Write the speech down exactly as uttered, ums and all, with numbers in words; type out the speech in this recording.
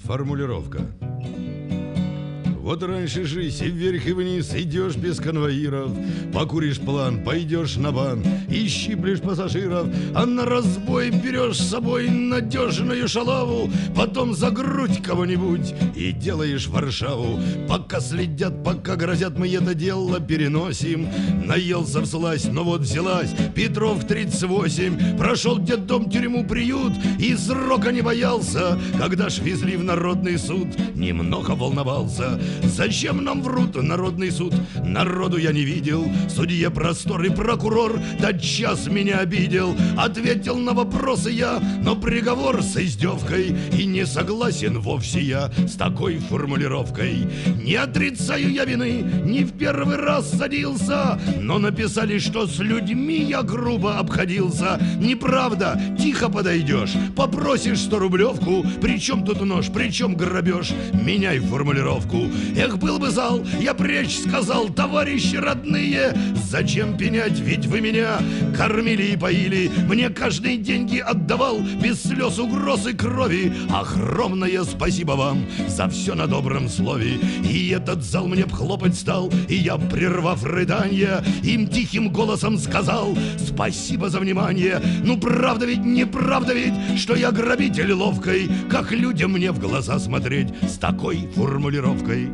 Формулировка. Вот раньше жизнь, и вверх, и вниз идешь без конвоиров, покуришь план, пойдешь на бан и щиплешь пассажиров, а на разбой берешь с собой надежную шалаву, потом за грудь кого-нибудь и делаешь Варшаву. Пока следят, пока грозят, мы это дело переносим. Наелся всласть, но вот взялась Петров тридцать восемь, прошел детдом, тюрьму, приют и срока не боялся. Когда ж везли в народный суд, немного волновался. Зачем нам врут народный суд? Народу я не видел. Судья простор и прокурор тотчас меня обидел. Ответил на вопросы я, но приговор с издевкой. И не согласен вовсе я с такой формулировкой. Не отрицаю я вины, не в первый раз садился, но написали, что с людьми я грубо обходился. Неправда, тихо подойдешь, попросишь сто рублевку. Причем тут нож, причем грабеж? Меняй формулировку. Эх, был бы зал, я прежде сказал: товарищи родные, зачем пенять, ведь вы меня кормили и поили, мне каждый деньги отдавал, без слез, угроз и крови. Огромное спасибо вам за все на добром слове. И этот зал мне б хлопать стал, и я, прервав рыданье, им тихим голосом сказал: спасибо за внимание. Ну правда ведь, неправда ведь, что я грабитель ловкой? Как людям мне в глаза смотреть с такой формулировкой?